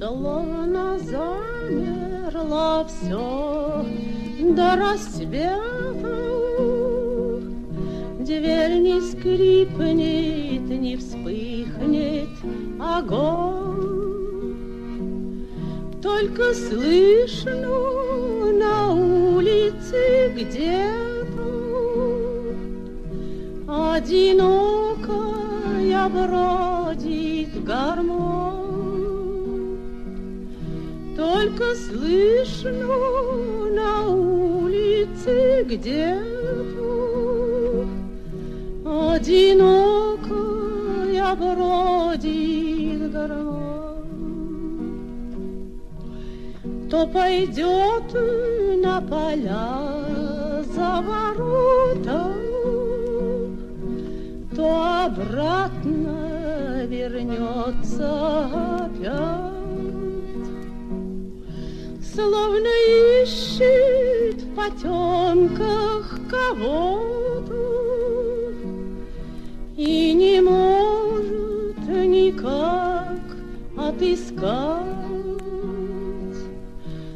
Словно замерло все до рассвета. Дверь не скрипнет, не вспыхнет огонь. Только слышно на улице где-то одинокая бродит гармонь. Только слышно на улице где-то одинокая бродит гармонь. То пойдет на поля за ворота, то обратно вернется опять, словно ищет в потемках кого-то и не может никак отыскать,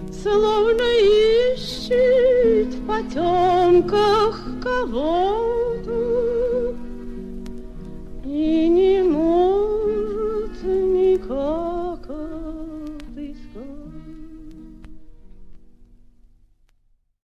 словно ищет в потемках кого-то